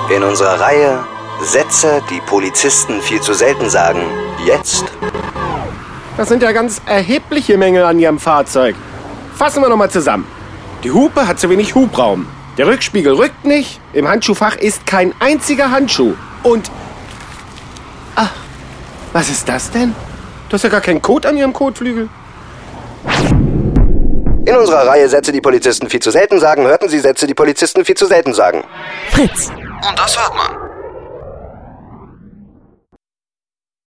In unserer Reihe Sätze, die Polizisten viel zu selten sagen. Jetzt. Das sind ja ganz erhebliche Mängel an Ihrem Fahrzeug. Fassen wir nochmal zusammen. Die Hupe hat zu wenig Hubraum. Der Rückspiegel rückt nicht. Im Handschuhfach ist kein einziger Handschuh. Und... Ach, was ist das denn? Du hast ja gar keinen Code an Ihrem Kotflügel. In unserer Reihe Sätze, die Polizisten viel zu selten sagen, hörten Sie Sätze, die Polizisten viel zu selten sagen. Fritz. Und das hört man.